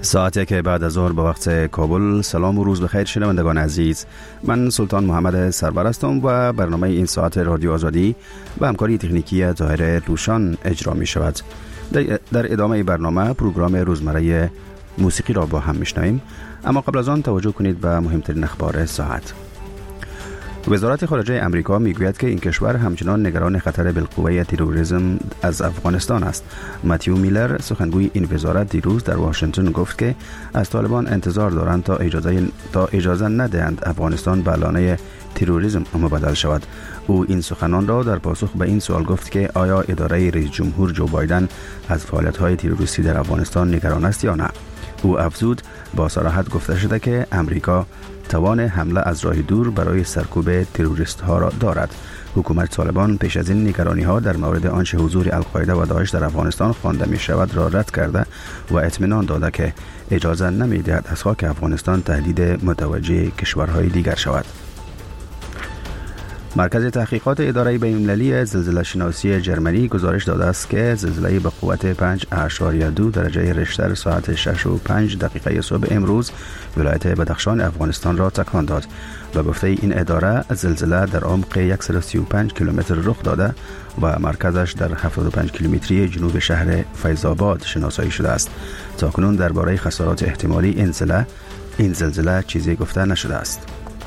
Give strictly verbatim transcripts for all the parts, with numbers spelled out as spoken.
ساعتی که بعد از ظهر به وقت کابل. سلام و روز بخیر شنوندگان عزیز، من سلطان محمد سرور هستم و برنامه این ساعت رادیو آزادی به همکاری تکنیکی طاهر روشان اجرا می شود. در ادامه برنامه پروگرام روزمره موسیقی را با هم میشنویم، اما قبل از آن توجه کنید به مهمترین اخبار ساعت. وزارت خارجه امریکا میگوید که این کشور همچنان نگران خطر بالقوه تروریسم از افغانستان است. متیو میلر، سخنگوی این وزارت، دیروز در واشنگتن گفت که از طالبان انتظار دارند تا اجازه تا اجازه ندهند افغانستان به لانه تروریسم مبادل شود. او این سخنان را در پاسخ به این سوال گفت که آیا اداره رئیس جمهور جو بایدن از فعالیت‌های تروریستی در افغانستان نگران است یا نه. او افزود با صراحت گفته شده که امریکا توان حمله از راه دور برای سرکوب تروریست ها را دارد. حکومت طالبان پیش از این نگرانی ها در مورد آنچه حضور القاعده و داعش در افغانستان خوانده می شود را رد کرده و اطمینان داده که اجازه نمی دهد از خاک افغانستان تهدید متوجه کشورهای دیگر شود. مرکز تحقیقات اداره بین‌المللی زلزله شناسی جرمنی گزارش داده است که زلزله به قوت پنج اعشاریه دو درجه ریشتر ساعت شش و پنج دقیقه صبح امروز ولایت بدخشان افغانستان را تکان داد. به گفته این اداره زلزله در عمق صد و سی و پنج کیلومتر رخ داده و مرکزش در هفتاد و پنج کیلومتری جنوب شهر فیض‌آباد شناسایی شده است. تاکنون درباره خسارات احتمالی این زلزله این زلزله چیزی گفته نشده است.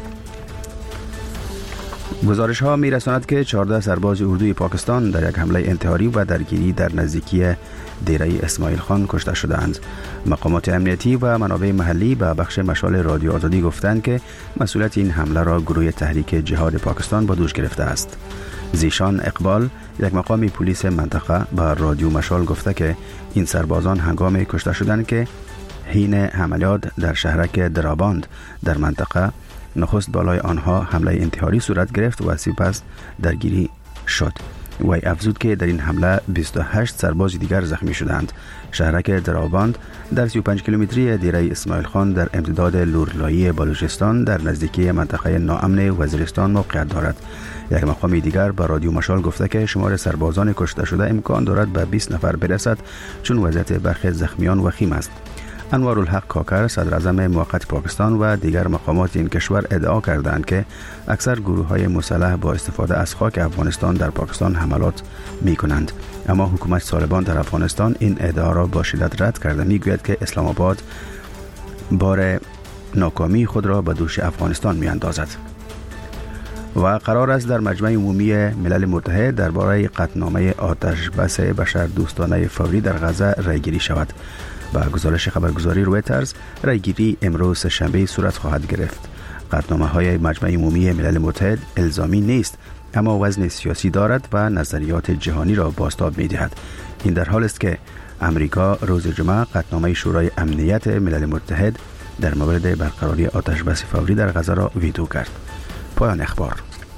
گزارش ها می رساند که چهارده سرباز اردوی پاکستان در یک حمله انتحاری و درگیری در نزدیکی دیره اسماعیل خان کشته شدند. مقامات امنیتی و منابع محلی به بخش مشال رادیو آزادی گفتند که مسئولیت این حمله را گروه تحریک جهاد پاکستان به دوش گرفته است. زیشان اقبال، یک مقام پلیس منطقه، به رادیو مشال گفته که این سربازان هنگام کشته شدند که حین عملیات در شهرک دراباند در منطقه نخست بالای آنها حمله انتحاری صورت گرفت و سپس درگیری شد. وی افزود که در این حمله بیست و هشت سرباز دیگر زخمی شدند. شهرک دراباند در سی و پنج کیلومتری دیره اسماعیل خان در امتداد لورلایی بلوچستان در نزدیکی منطقه ناامن وزیرستان موقعیت دارد. یک مقام دیگر به رادیو مشال گفته که شمار سربازان کشته شده امکان دارد به بیست نفر برسد، چون وضعیت برخی زخمیان وخیم است. انوارالحق کاکر، صدر اعظم موقت پاکستان و دیگر مقامات این کشور ادعا کردند که اکثر گروه‌های مسلح با استفاده از خاک افغانستان در پاکستان حملات می‌کنند، اما حکومت طالبان در افغانستان این ادعا را با شدت رد کرده. می‌گوید که اسلام آباد بار ناکامی خود را به دوش افغانستان می‌اندازد. و قرار است در مجمع عمومی ملل متحد درباره قطعنامه آتش بس بشردوستانه فوری در غزه رایگیری شود. با گزارش خبرگزاری رویترز، رایگیری امروز شنبه صورت خواهد گرفت. قطعنامه های مجمع عمومی ملل متحد الزامی نیست، اما وزن سیاسی دارد و نظریات جهانی را بازتاب می دهد. این در حال است که امریکا روز جمعه قطعنامه شورای امنیت ملل متحد در مورد برقراری آتش بس فوری در غزه را ویتو کرد. پایان اخبار.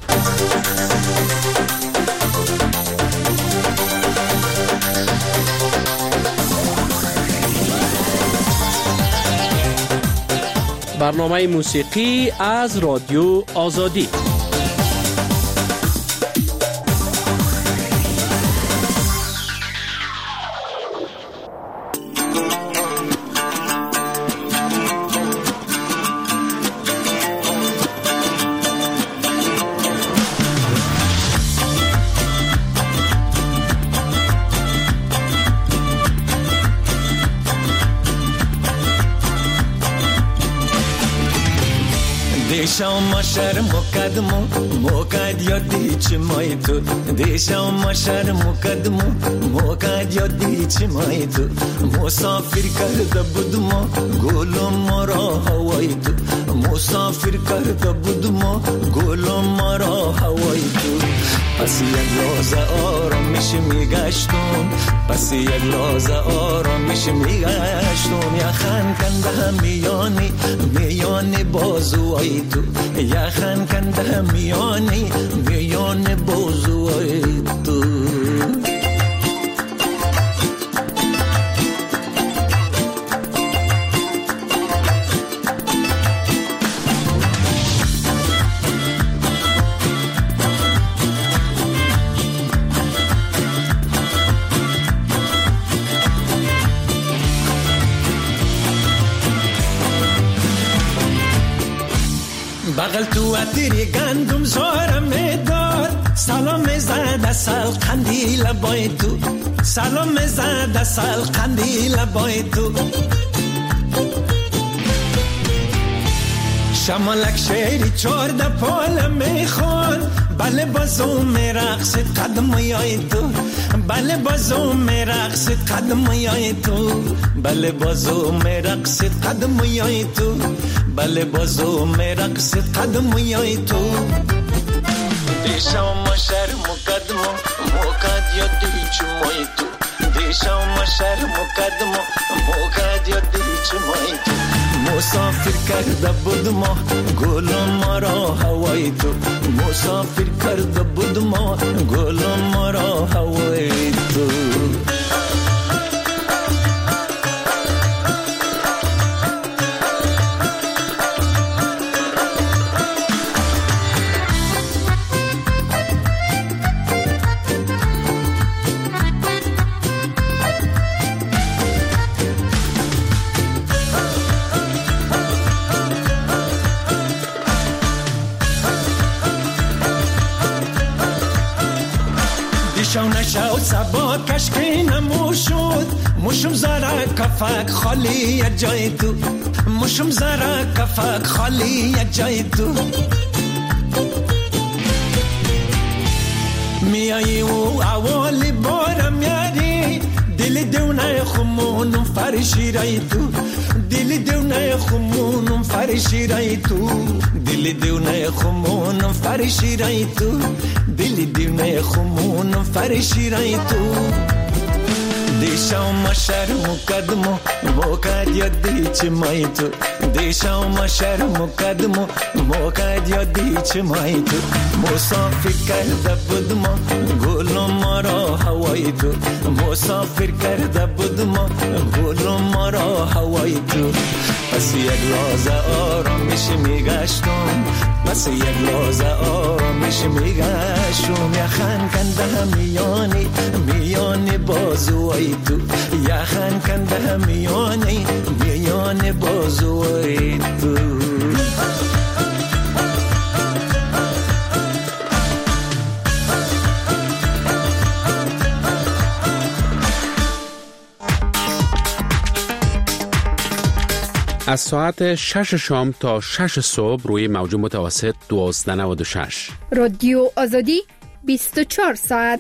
برنامه موسیقی از رادیو آزادی. دیشم ماشر مقدمو موقد یادی چی مای تو دیشم ماشر مقدمو موقد یادی چی مای تو مسافر کرده بودم گلم مرا هوای تو مسافر کرده بودم گلم مرا هوای تو پس یک لحظه آرامش میگشتم پس یک لحظه آرامش میگشتم یخن کنده میانی میانی بازوی تو یخن کنده میانی میانی بازوی تو اتری گندم زارم دار سلام زد اصل قندیل بای تو سلام زد اصل قندیل بای تو شمالک شیری چارده پال میخوان بله بازم رقصت قدم یای تو بله بازم رقصت قدم یای تو بله بازم رقصت قدم یای تو بله بازم رقصت قدم یای تو دیشم مشر مقدم موقد یادی چمای تو دیشم مشر مقدم موقد یادی چمای تو مسافر کرده بود ما گل ما را هوای تو مسافر کرده بود ما گل ما را هوای تو شو نشود سبا کشکی نموشود مشم زره کفک خالی جای تو مشم زره کفک خالی جای تو میایی و اولی بارم یاری دل دونه خمونم فرشی رای تو دل دونه خمونم فرشی رای تو دل دونه خمونم فرشی رای تو دل دیونه خمونم فرشی رای تو دیشم مشر مقدمو موقد یادی چمای تو دیشم مشر مقدمو موقد یادی چمای تو مسافر کرده بود ما گل ما را هوای تو مسافر کرده بود ما گل ما را هوای تو پس یک لحظه آرامش میگشتم پس یک لحظه آرامش میگشتم یخن کنده میانی میانی بازوی تو یخن کنده میانی میانی بازوی تو از ساعت شش شام تا شش صبح روی موج متوسط دوازده نود و شش رادیو آزادی بیست و چهار ساعت.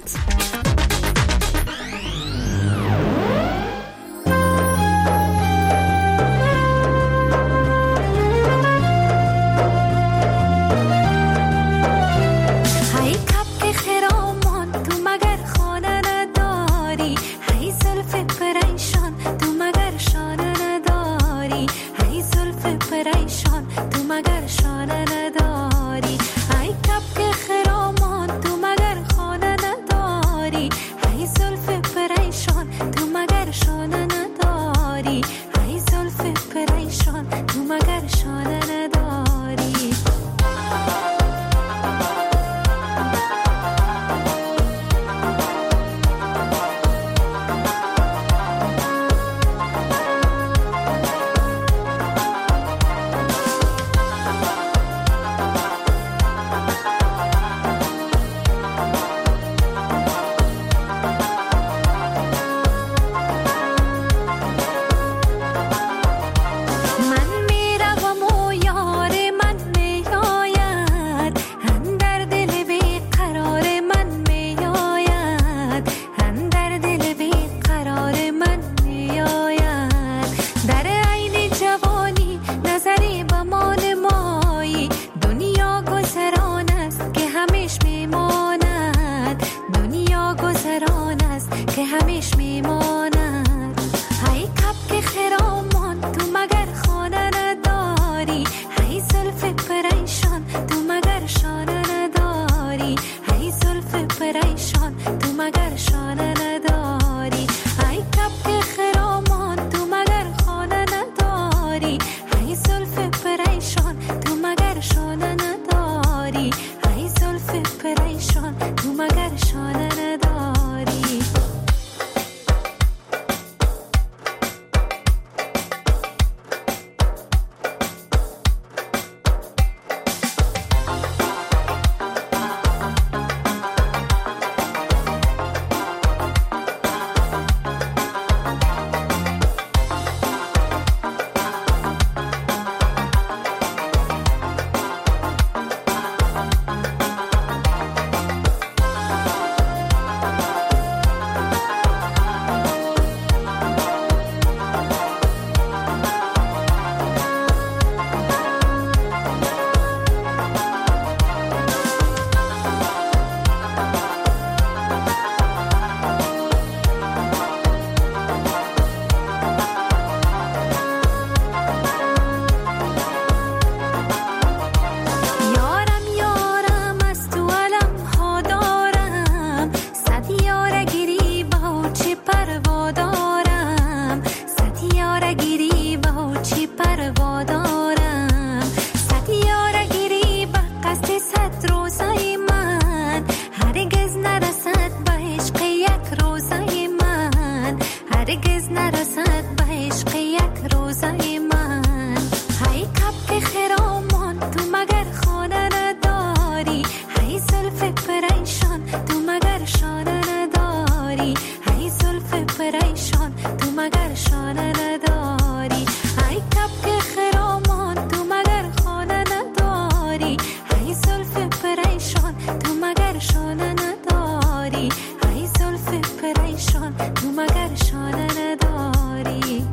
زلف پریشان تو مگر شانه نداری، ای زلف پریشان تو مگر شانه نداری، ای کبک خرامان تو مگر خانه نداری، ای زلف پریشان تو مگر شانه نداری، ای زلف پریشان تو مگر شانه نداری.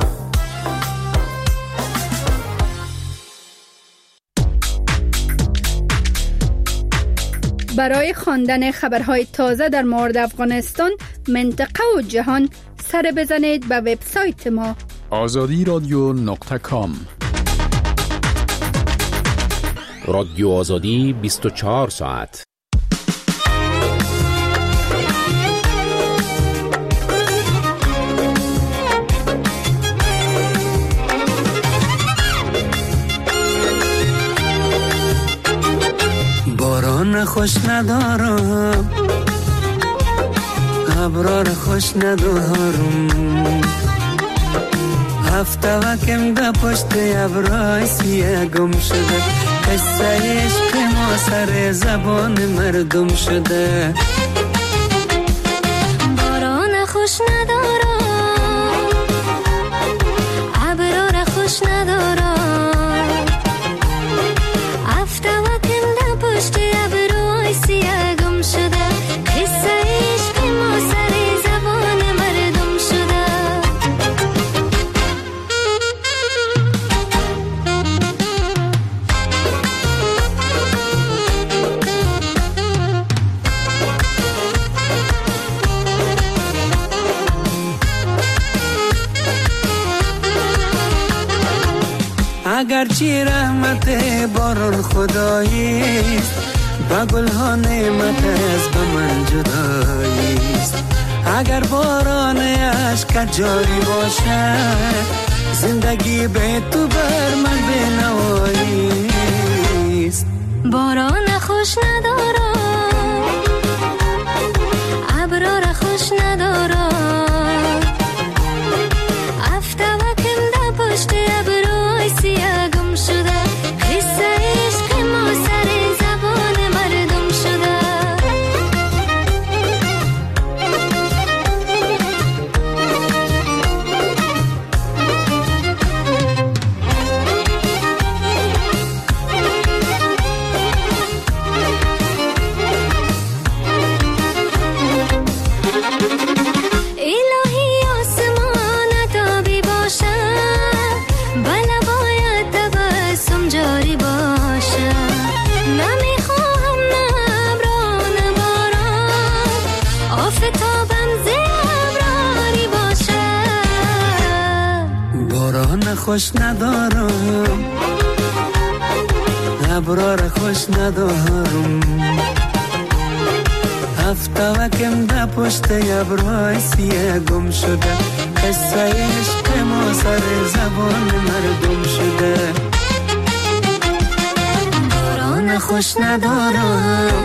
برای خواندن خبرهای تازه در مورد افغانستان، منطقه و جهان، سر بزنید به وبسایت ما آزادی رادیو نقطه کام. رادیو آزادی بیست و چهار ساعت. باران خوش ندارم، ابرار خوش ندارم، هفته وکم ده پشت ابرای سیه گم شده، قصه عشق ما سر زبان مردم شده. باران خوش ندارم، ابرار خوش ندارم، هفته وکم ده پشت ابرای سیه گم شده، قصه عشق ما سر زبان مردم شده. اگرچه رحمت باران خداییست، با گلها نعمت از به من جداییست. اگر باران عشق جاری باشد، زندگی به تو بر من بنواییست. باران خوش ندارم، ابرار خوش ندارم، هفته وکم ده پشت ابرای سیه گم شده، قصه عشق ما سر زبان مردم شده. الهی آسمان تابی باشد، بله باید تبسم جاری باشد، نمیخواهم نه ابرا نه باران، آفتابم زی ابراری باشد. باران خوش ندارم، ابرار خوش ندارم، هفته وکم ده پشت ابرای سیه گم شده، قصه عشق ما سر زبان مردم شده. باران خوش ندارم،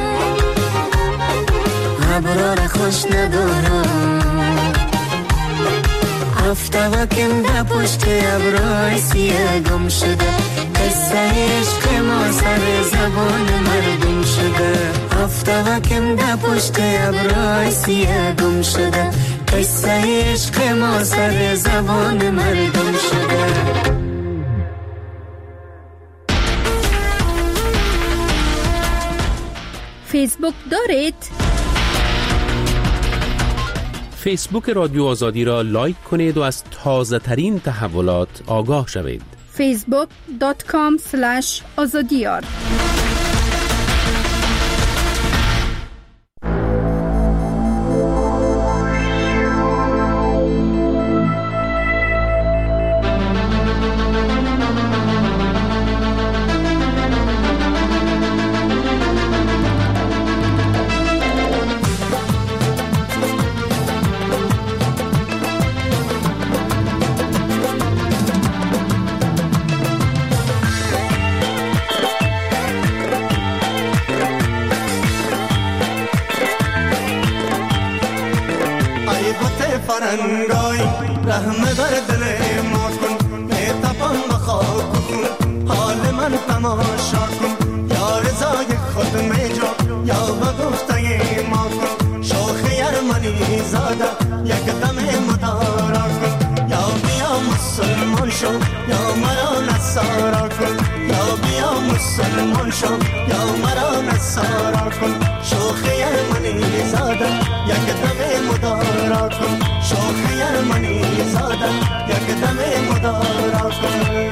ابرار خوش ندارم، هفته وکم ده پشت ابرای سیه گم شده، قصه عشق ما سر زبان مردم شده. هفته وکم ده پشت ابرای سیه گم شده، قصه عشق ما سر زبان مردم شده. فیسبوک دارید؟ فیسبوک رادیو آزادی را لایک کنید و از تازه ترین تحولات آگاه شوید. فیسبوک دات کام سلش آزادیار. فرنگای رحم بر دل ما کن، تپان بخواه کن، حال من تماشا کن، یا رضای خود میجا یا بگفت مسلمان شو یا مرا نصارا کن شوخی ارمنی زاده یک دم مدارا کن شوخی ارمنی زاده یک دم مدارا کن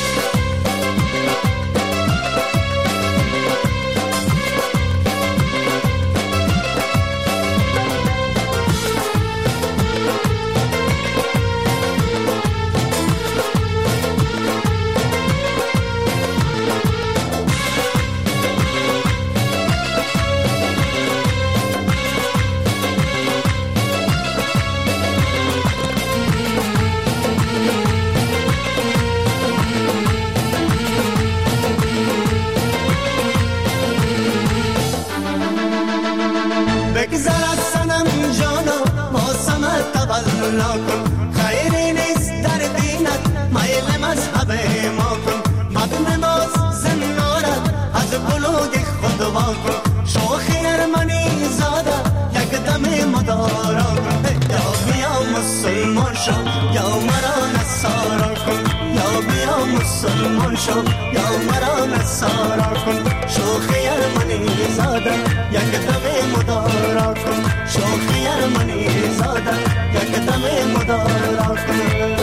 خیری نیست در دینت میل مذهب ما کن مدن باز زنارت از بلوگ خود وا کن شوخی ارمنی زاده یک دم مدارا کن یا بیا مسلمان شو یا مرا نصارا کن یا بیا مسلمان شو یا مرا نصارا کن شوخی ارمنی زاده یک دم مدارا کن شوخی ارمنی زاده یک دم مدارا کن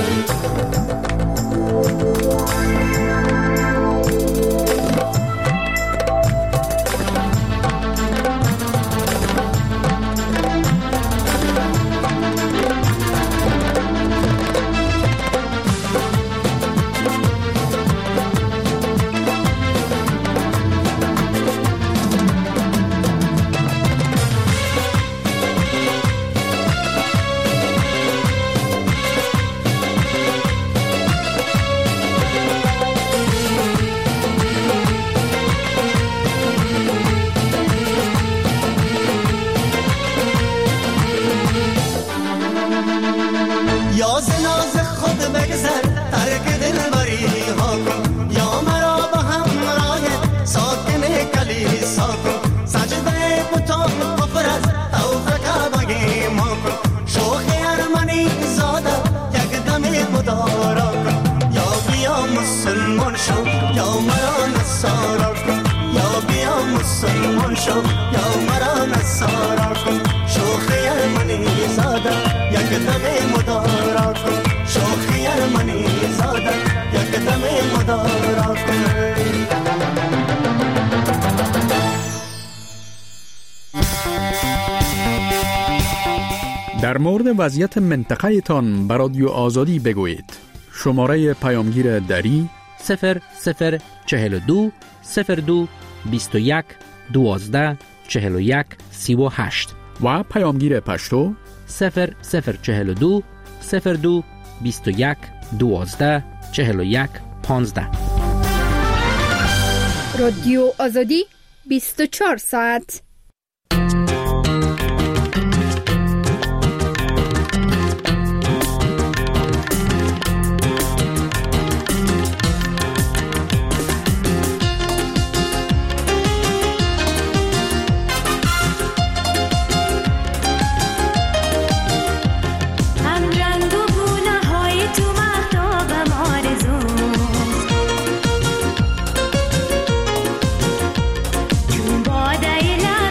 در مورد وضعیت منطقه تان به رادیو آزادی بگویید. شماره پیامگیر دری صفر صفر چهل و دو صفر دو بیست و یک دوازده چهل و یک سی و هشت و پیامگیر پشتو صفر صفر چهل و دو صفر دو بیست و یک دوازده چهل و یک پانزده. رادیو آزادی بیست و چهار ساعت. باد ایلا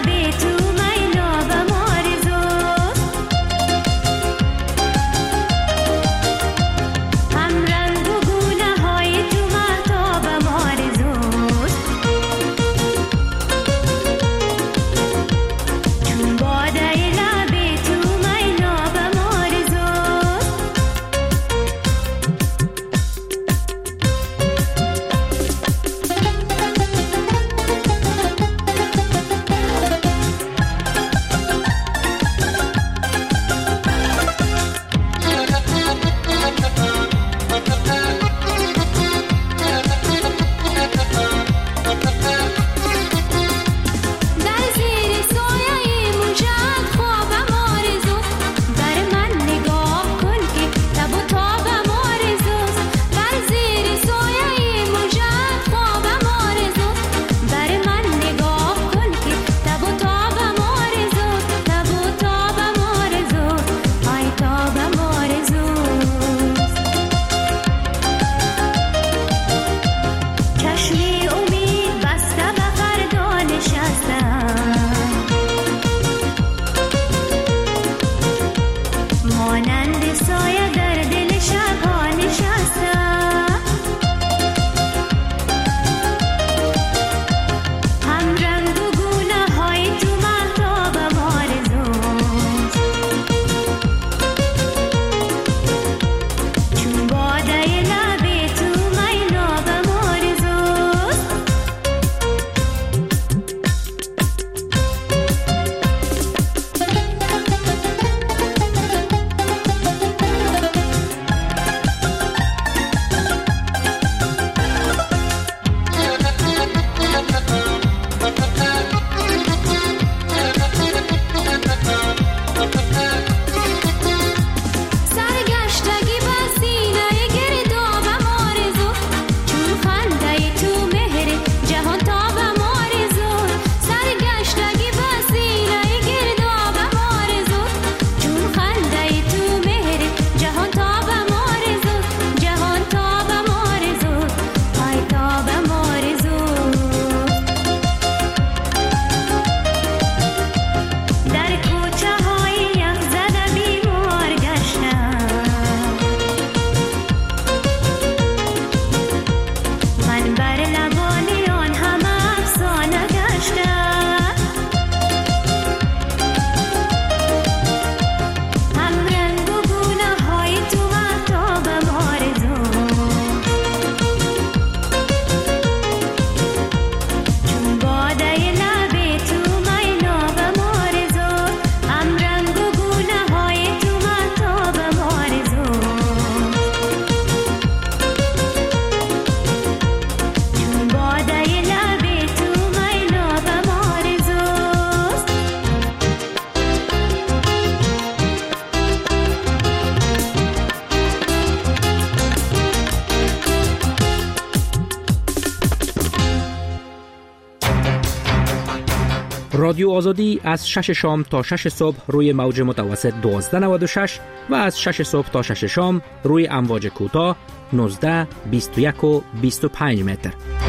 رادیو آزادی از شش شام تا شش صبح روی موج متوسط دوازده نود و شش و از شش صبح تا شش شام روی امواج کوتاه نوزده، بیست و یک و بیست و پنج متر.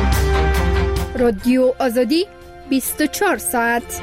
رادیو آزادی بیست و چهار ساعت.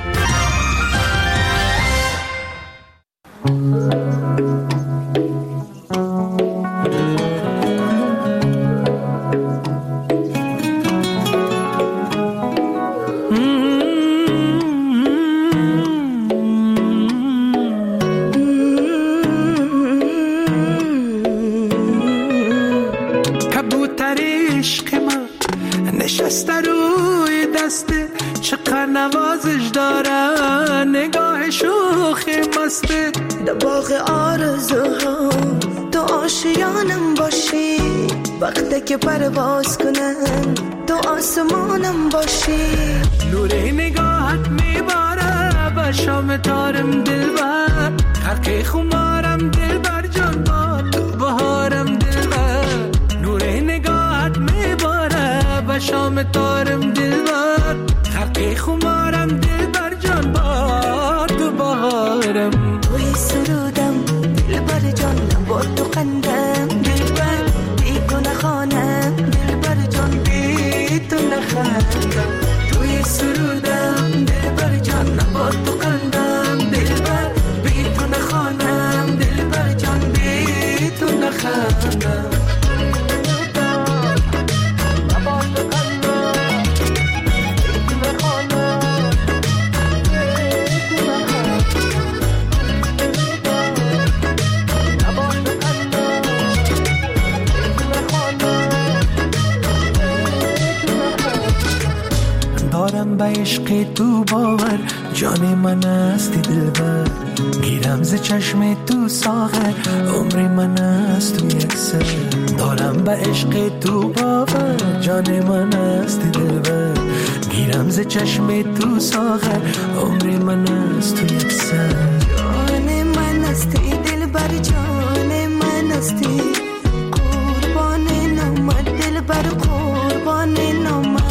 نشسته روی دسته چقدر نوازش دارن نگاه شوخی مسته در باغ آرزوها تو آشیانم باشی وقتی که پرواز کنم تو آسمانم باشی نور نگاهت میباره به شام تارم دلبر حرک خمارم دلبر جان با تو بهارم دلبر نور نگاهت میباره به شام تارم دلبر حرک خمارم دلبر جان با تو بهارم توی سرودم دلبر جان با تو قندم دلبر بی تو نخوانم دلبر جان بی تو نخوانم توی سرودم دلبر جان با تو قندم دلبر بی تو نخوانم دلبر جان بی تو نخوانم به عشق تو باور جان من هستی دلبر گیرم ز چشم تو ساغر عمر من است تو یک سر دارم به عشق تو باور جان من هستی دلبر گیرم ز چشم تو ساغر عمر من است تو یک سر جان من هستی دلبر جان من هستی قربان نامت دلبر قربان نامت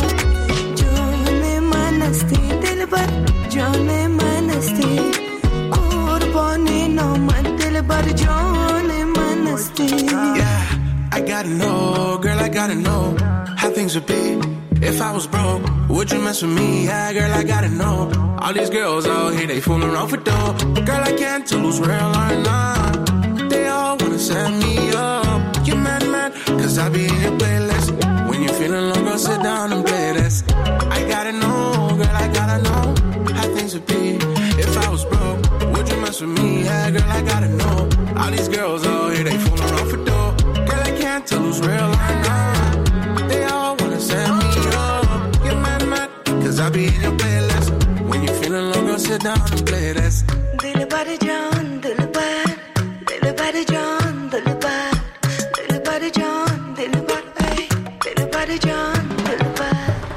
دلبر جان من هستی قربان نامت دلبر جان من هستی. Yeah, I gotta know, girl, I gotta know how things would be if I was broke. Would you mess with me? Yeah, girl, I gotta know. All these girls out here, they fooling around for dough. Girl, I can't tell who's real or not. They all wanna set me up. You mad, mad, cause I be in your playlist. When you're feeling low, girl, sit down and play this. I gotta know, girl, I gotta know how things would be if I was broke. Would you mess with me? Yeah, girl, I gotta know. All these girls out here, they fooling around for dough. Girl, I can't tell who's real or not. They all wanna set me up. You're mad, mad, cause I be in your playlist. When you're feeling low, girl, sit down and play this. Dilbar John, Dilbar, Dilbar John, Dilbar, Dilbar John, Dilbar, hey, Dilbar John, Dilbar.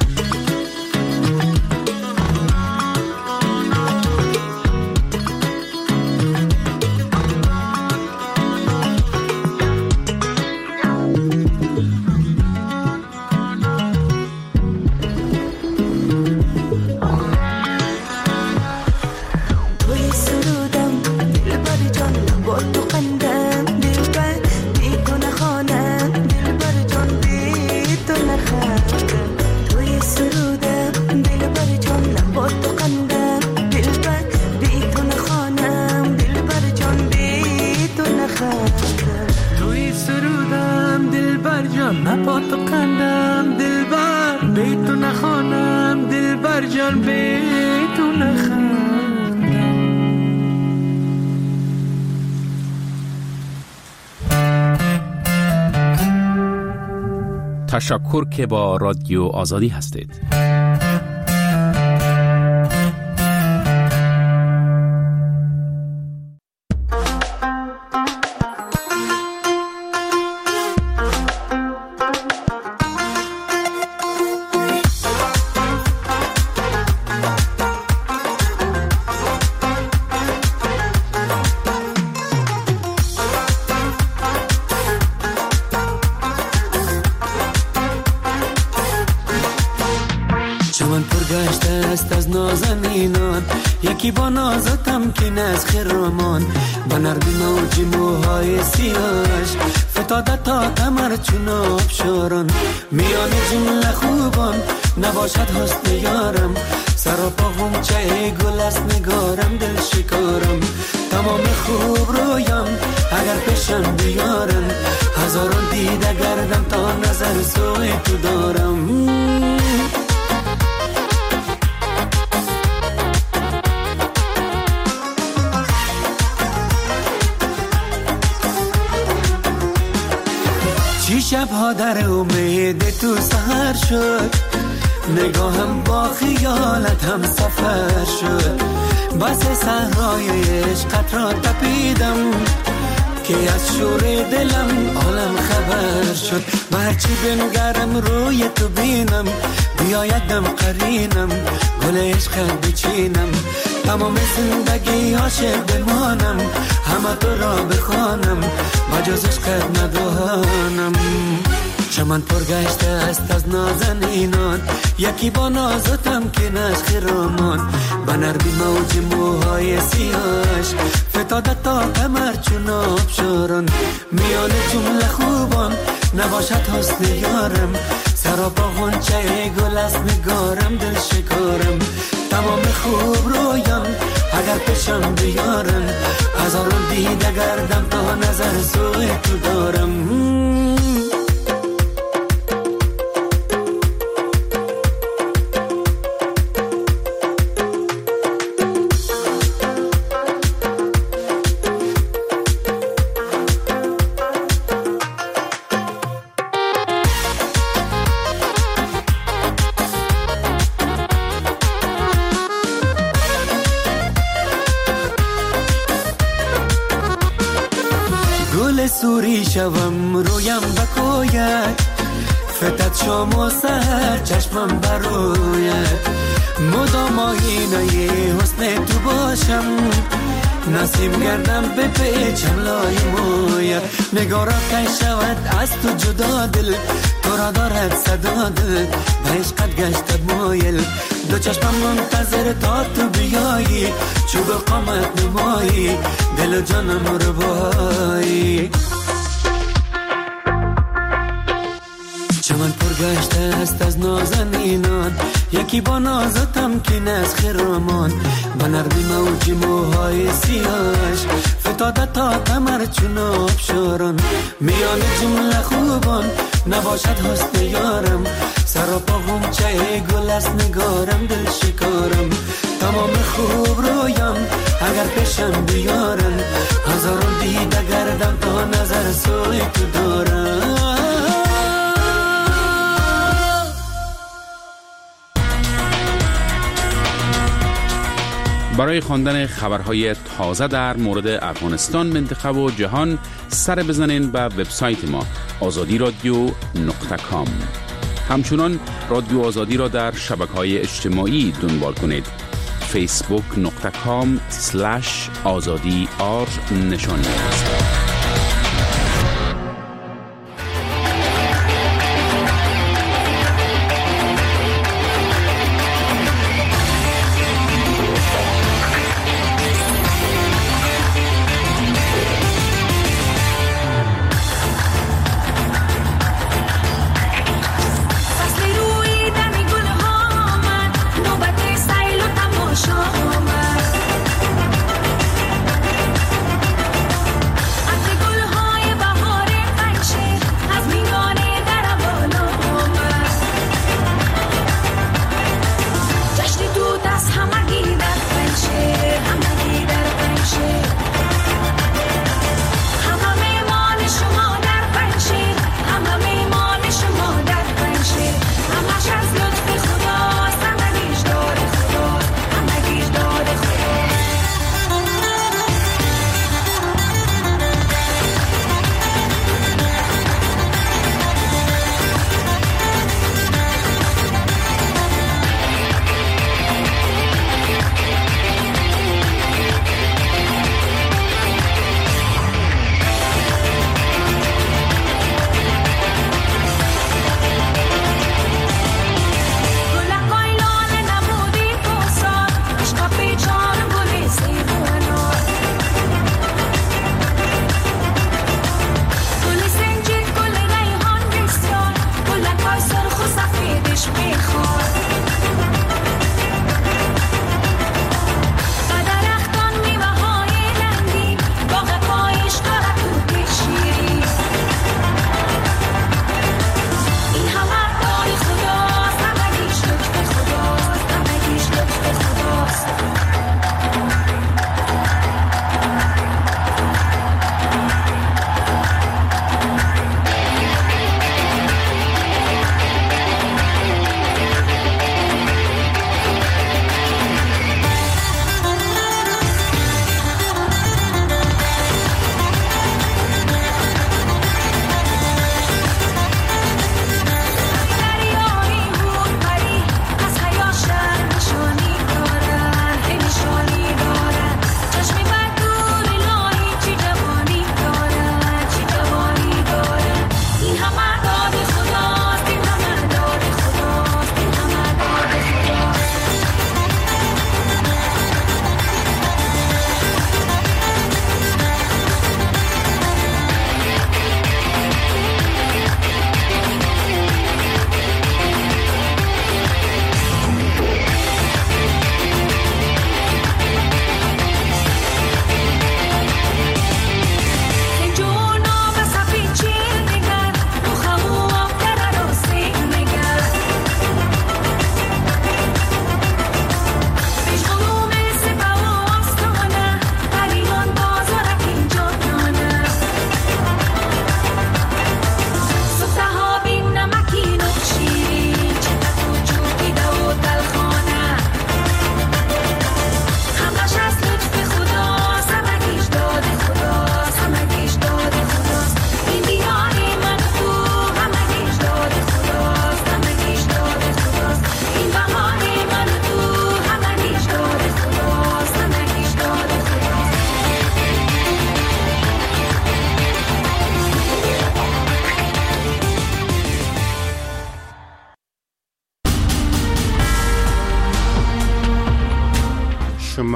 تشکر که با رادیو آزادی هستید. یکی با نازتم که نز خرامان با نرمی موج موهای سیاش فتاده تا کمر چون آبشاران میان جمله خوبان نباشد حسن یارم سراپا غنچه گل است نگارم دل شکارم تمام خوب رویم اگر پیشم بیارن هزاران دیده گردم تا نظر سوی تو دارم چی شبها در امید تو سهر شد نگاهم با خیالت هم سفر شد بس صحرای عشقت را تپیدم که از شور دلم عالم خبر شد و هرچی بنگرم روی تو بینم بیایدم قرینم گل عشقت بچینم تمام زندگی عاشق بمانم همه تو را بخوانم بجز عشقت ندانم چمن پرگشته است از نازنینان یکی با نازتم که نش خرامان با نرمی موج موهای سیاش فتاده تا کمر چون آبشاران میان جمله خوبان نباشد حسن یارم سراپا غنچه گل است نگارم دل شکارم تمام خوب رویم اگر پیشم بیارن هزاران دیده گردم تا نظر سوی تو دارم سوری شوم رویم بکوید فتت شام و سهر چشمم بروید مدام آینه حسن تو باشم نسیم گردم به پیچم لای موید نگارا که شود از تو جدا دل تو را دارد صدا دل به عشقت گشتد مایل دو چشمم منتظر تا تو بیایی چوب قامت نمایی دل و جانم رو بایی چمن پرگشته است از نازنینان یکی با نازتم که نز خرامان با نرمی موج موهای سیاش فتاده تا کمر چون آبشاران میان جمله خوبان نباشد حسن یارم سراپا غنچه گل است نگارم دل شکارم تمام خوب رویم اگر پیشم بیارن هزاران دیده گردم تا نظر سوی تو دارم برای خواندن خبرهای تازه در مورد افغانستان، منطقه و جهان سر بزنین به وبسایت ما آزادی رادیو نقطه کام. همچنان رادیو آزادی را در شبکه‌های اجتماعی دنبال کنید. فیسبوک نقطه کام سلش آزادی آر نشان است. I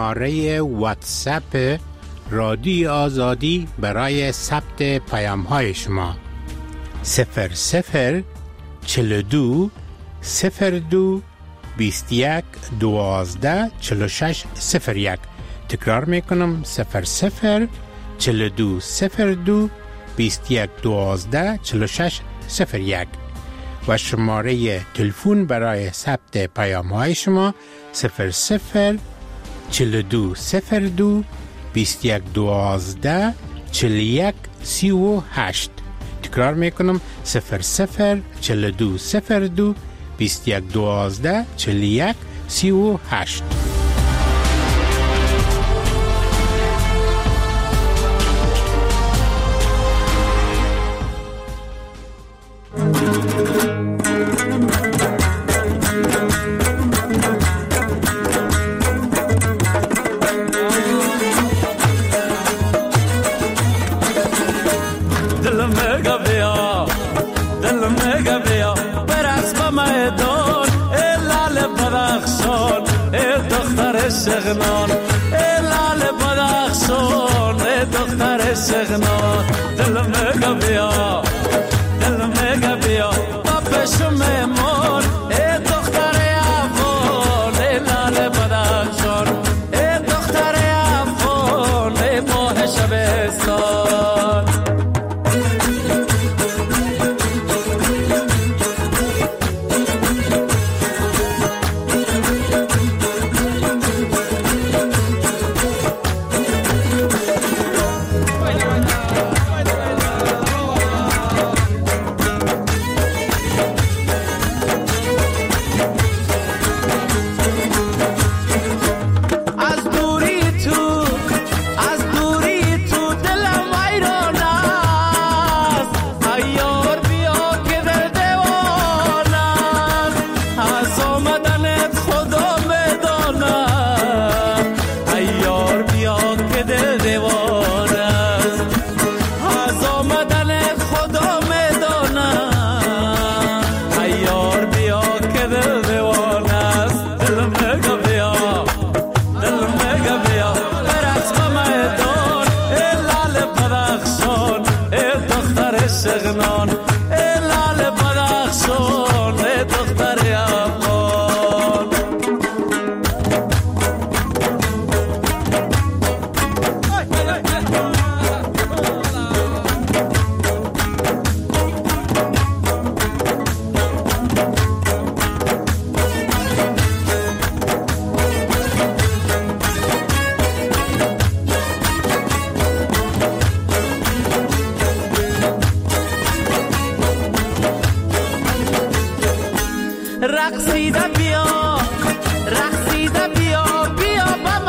شماره واتساپ رادیو آزادی برای ثبت پیام های شما صفر صفر چل دو صفر دو بیست یک دوازده چل شش صفر یک. تکرار میکنم صفر صفر چل دو صفر دو بیست یک دوازده چل شش صفر یک و شماره تلفن برای ثبت پیام های شما صفر صفر چل دو صفر دو بیست یک دوازده چل یک سی و هشت. تکرار میکنم صفر صفر چل دو صفر دو بیست یک دوازده چل یک سی و هشت. سغنان لال بدخشان دختر سغنان دل مگا بیا دل مگا بیا بابشو میمون دختر افغان لال بدخشان دختر افغان ماه شبستان سغنان لال بدخشان دختر افغان رقصیده بیا رقصیده بیا بیا با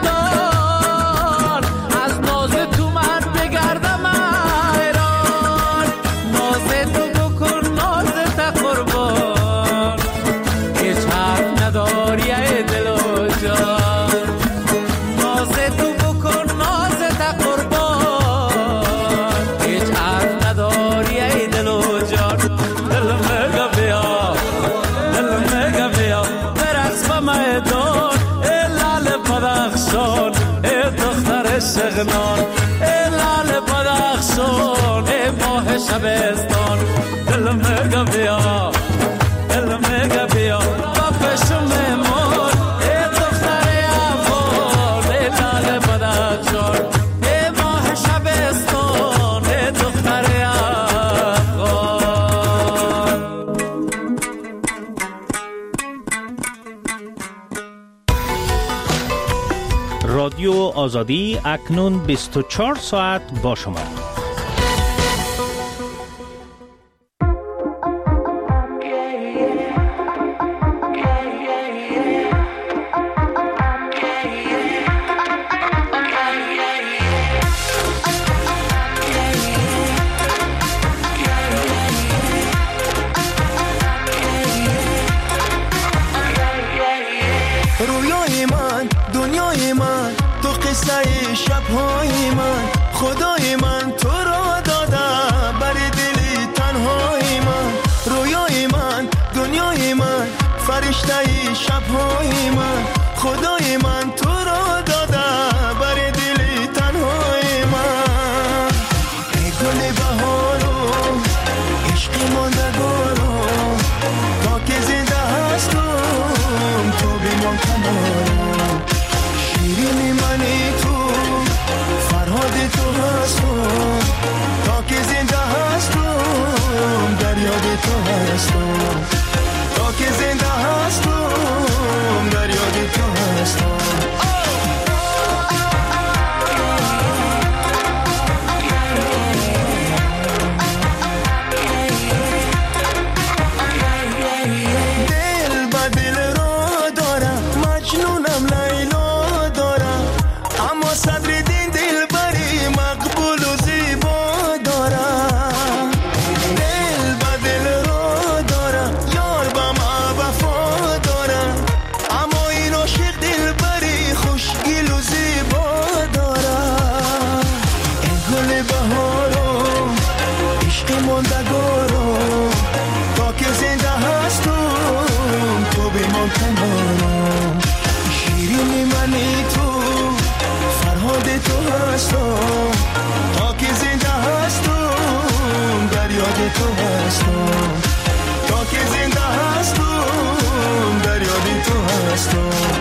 میدان از ناز تو من بگردم حیران ناز تو بکن ناز تا قربان هیچ حرف نداری ای دل و جان ناز تو بکن ناز تا قربان هیچ حرف نداری ای دل و جان دل مگا بیا میدان لال بدخشان دختر سغنان لال بدخشان ماه شبستان دل مگا بیا دل مگا بیا بابشو میمون دختر افغان لال بدخشان ماه شبستان دختر افغان. رادیو آزادی اکنون بیست و چهار ساعت با شما. رویای من دنیای من تو قصه شبهای من خدای من تو را داده بر دل تنهای من رویای من دنیای من فرشته شبهای من خدای من تو را داده صدر دین دل بری مقبول و زیبا دارم، دل با دل رو دارم، یار با ما وفا دارم، اما این عاشق دل بری خوشگل و زیبا دارم. ای گل بهارو عشق ماندگارو، تا که زنده هستم تو بمان کنارم، شیرین منی تو فرهاد تو هستم، تا که زنده هستم در یاد تو هستم، تا که زنده هستم در یاد تو هستم.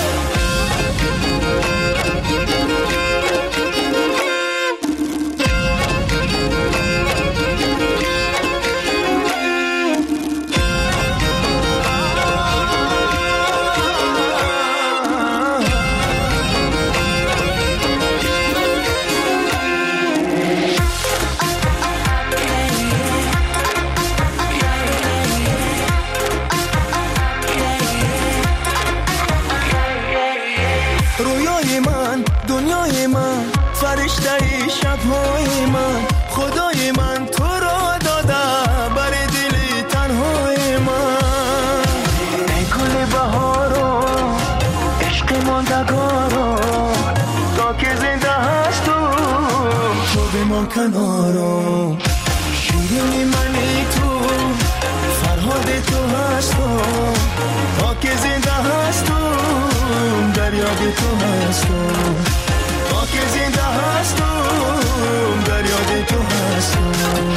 رویای من، دنیای من، فرشته شبهای من، خدای من تو را داده بر دل تنهای من. ای گل بهارو عشق ماندگارو، تا که زنده هستم تو بمان کنارم، شیرین منی تو فرهاد تو هستم، تا که زنده هستم در یاد تو هستم، تا که زنده هستم در یاد تو هستم.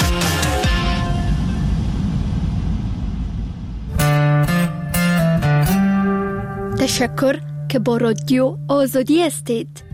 تشکر که با رادیو آزادی هستید.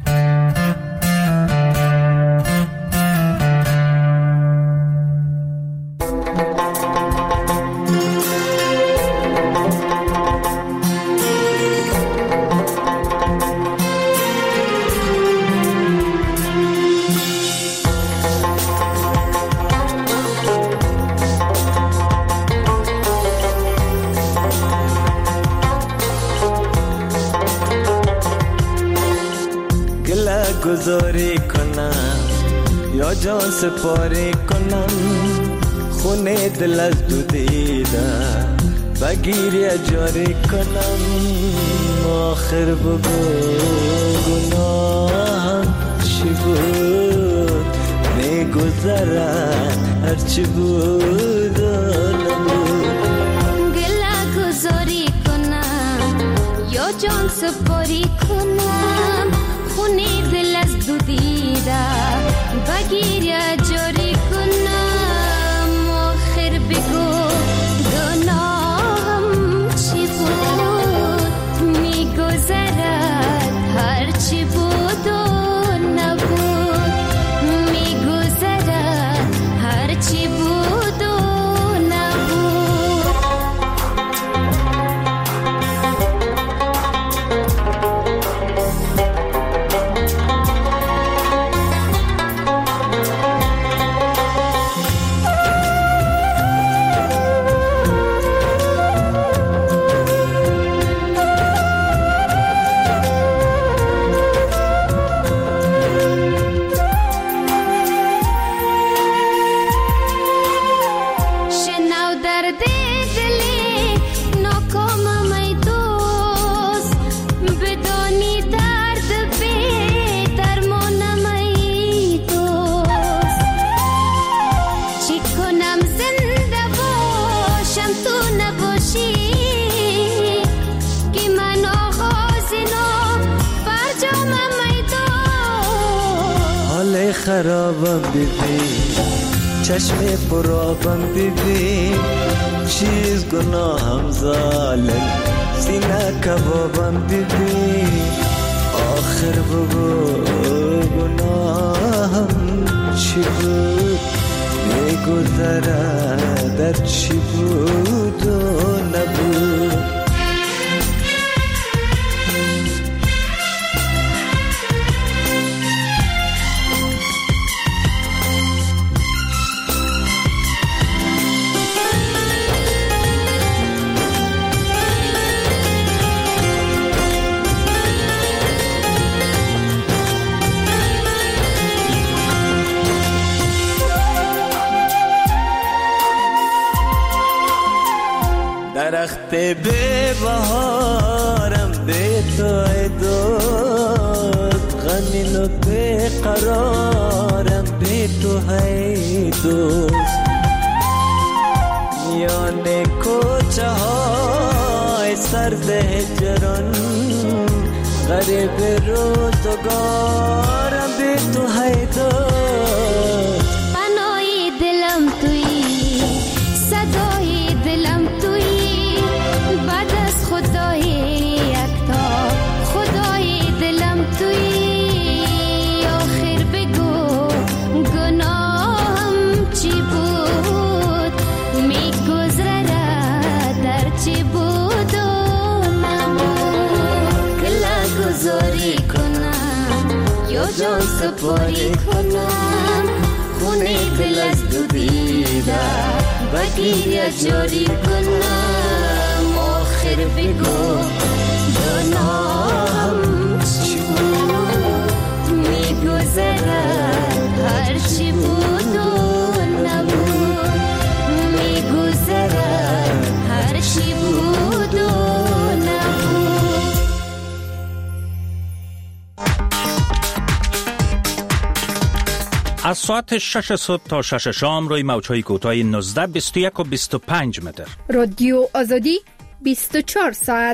گذاری کنم یا جان سپاری کنم، خونه دل از دو دیدم بگیری جاری کنم، آخر بگو گناهم چی بود، میگذرد هرچی بود و نبود. گله گذاری کنم یا جان سپاری کنم، خونه دل از دو دیده بگیر جاری کنم، آخر بگو گناهم چی بود، میگذرد هر چی بود و نبود، میگذرد هر چی بود و نبود. خرابم ببین، چشم پرابم ببین، چیز گناهم ظالم، سینه کبابم ببین، آخر بگو گناهم چی بود، میگذره در چی بود و نبود. درخت به بهارم به تو ای دوست غمین و به قرارم به تو ای دوست میان کوچه های سرد هجران غریب روزگارم به تو ای دوست پناهی دلم تویی صدای دلم تویی بعد از خدای یکتا خدای دلم تویی آخر بگو گناهم چی بود میگذره در چی بود و نبود کلا گذاری کنم یا جان سپاری کنم خونه دل از دو دیده بگیر جاری کنم آخر بگو گناهم چی بود میگذره هر چی بود و نبود میگذره هر چی بود و نبود. از ساعت شش صبح تا شش شام روی موج‌های کوتاه نوزده بیست و یک و بیست و پنج متر. رادیو آزادی بیست و چهار ساعت.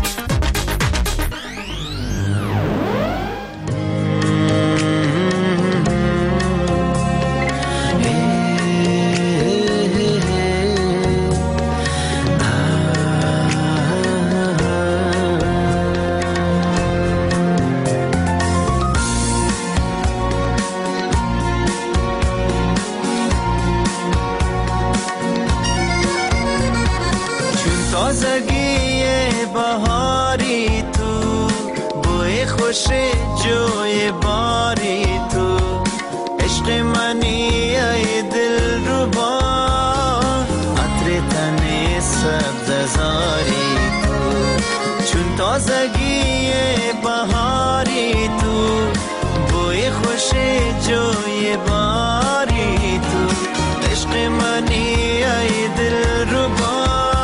تازگی بهاری تو بوی خوش جوی باری تو عشق منی ای دل رو با عطر تن سبز زاری تو چون تازگی بهاری تو بوی خوش جوی باری تو عشق منی ای دل رو با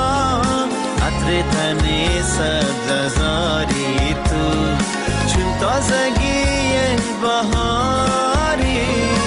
تنی سبز زاری تو چون تازگی بهاری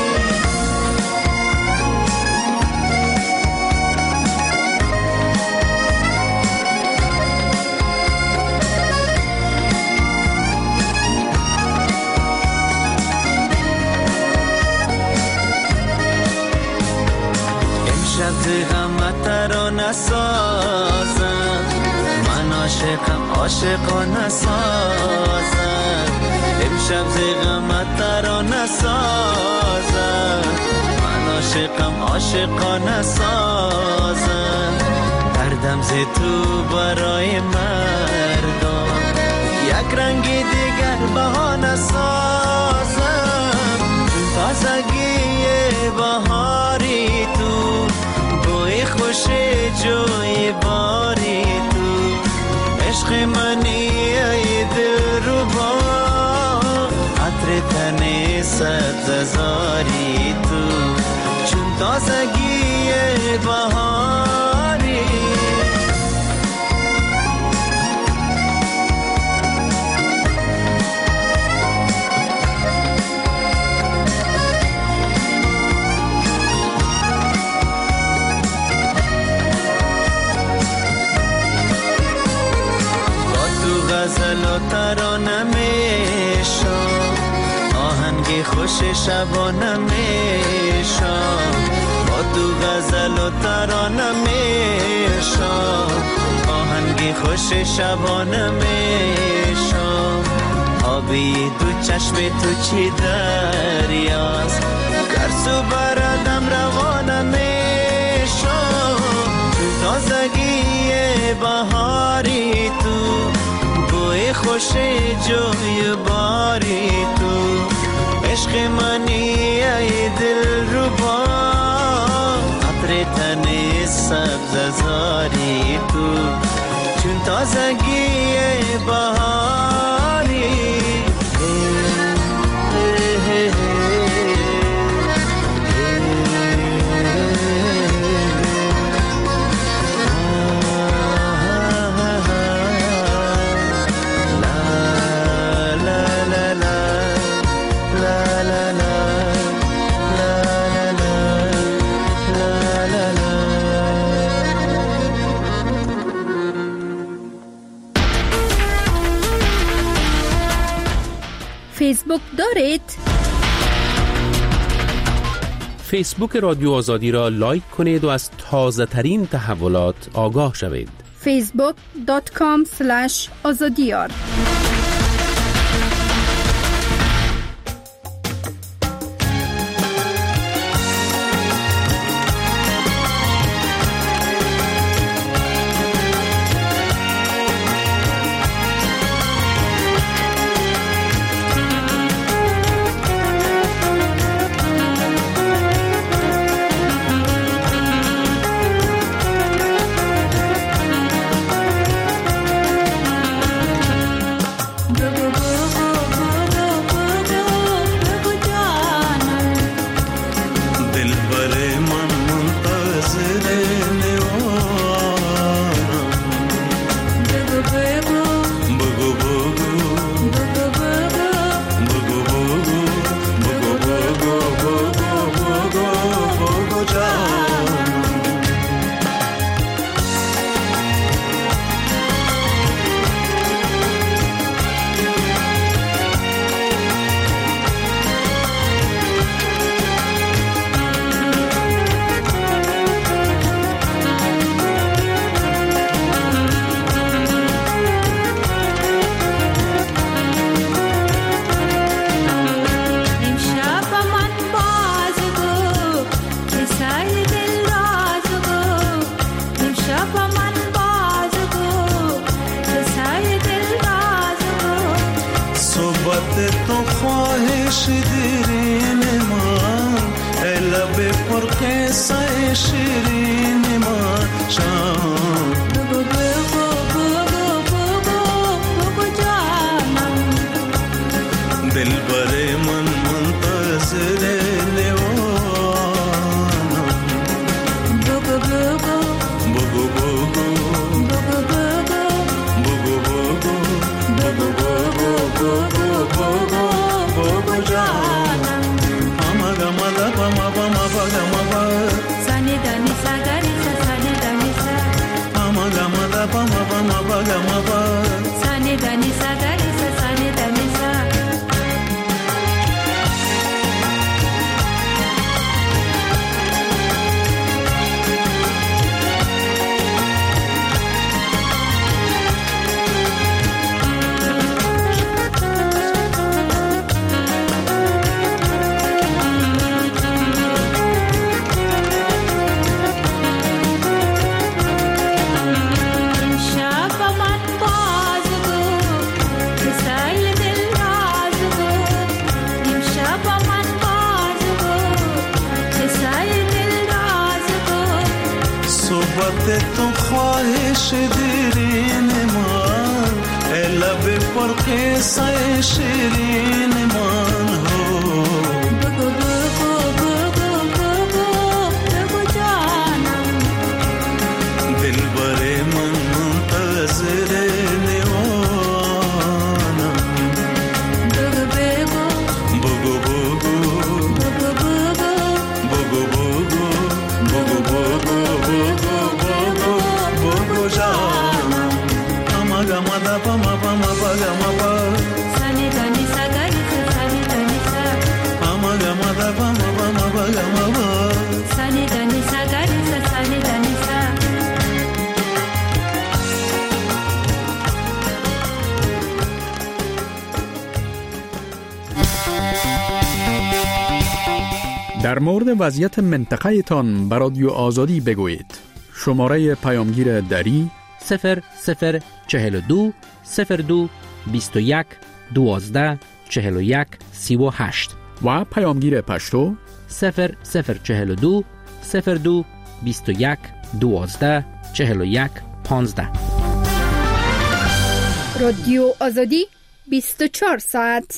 امشب غم ترانه سازم عاشقم عاشقانه سازم امشب زیغمت ترانه سازم من عاشقم عاشقانه سازم دردم ز تو برای مردم یک رنگی دیگر بهانه سازم چون تازگی بهاری تو بوی خوش جوی باری تو عشق منی ای دل رو با عطر تن سبز زاری تو چون تازگی بهاری غزل و ترانه میشم آهنگ خوش شبانه میشم با تو غزل و ترانه میشم آهنگ خوش شبانه میشم آبی دو چشم تو چی دریاست گرسو بردم روانه میشم تازگی بهاری تو بوی خوش جوی باری تو عشق منی ای دل رو با عطر تن سبز زاری تو چون تازگی بهاری دارید؟ فیسبوک رادیو آزادی را لایک کنید و از تازه ترین تحولات آگاه شوید. فیسبوک دات کام اسلش آزادیار. در مورد وضعیت منطقه تان بر رادیو آزادی بگویید. شماره پیامگیر دری صفر صفر چهل و دو صفر دو بیست و یک دوازده چهل و یک سی و هشت و پیامگیر پشتو صفر صفر چهل و دو صفر دو بیست و یک دوازده چهل و یک پانزده. رادیو آزادی بیست و چهار ساعت.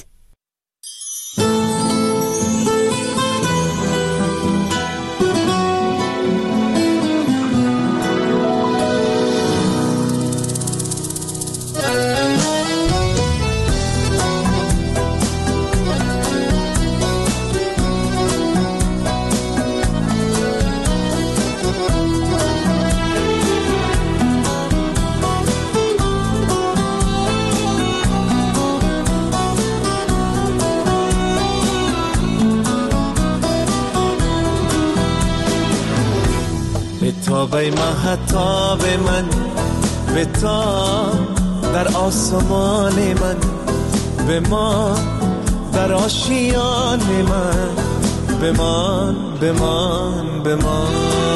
تابه مهتاب من به تا در آسمان من بمان در آشیان من بمان بمان بمان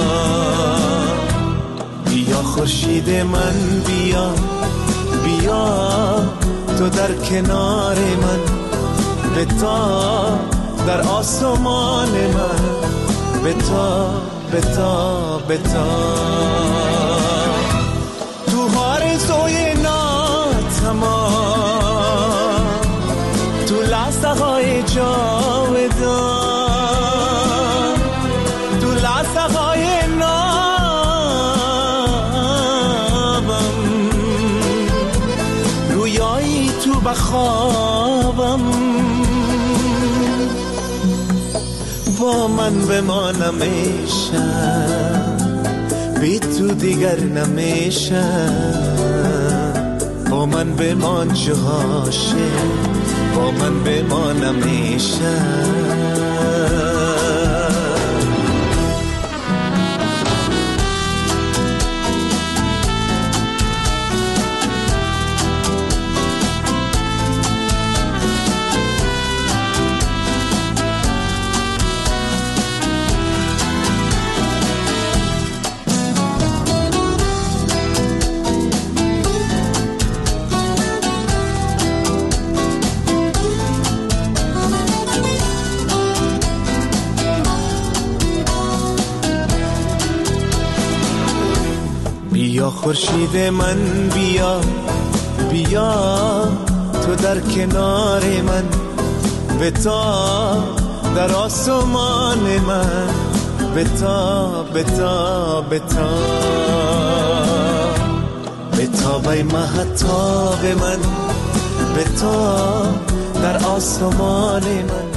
بیا خورشید من بیا بیا تو در کنار من به تا در آسمان من به تا به تا به تا تو آرزوی ناتمام تو لحظه های جاودان تو لحظه های نابم رویایی تو بخوابم با من بمانم میشم بی تو دیگر نمیشم با من بمان چه عاشق با من بمانم میشم بیا خورشید من بیا بیا تو در کنار من به تا در آسمان من به تا به تا به تا به تا بای مهتاب من به تا در آسمان من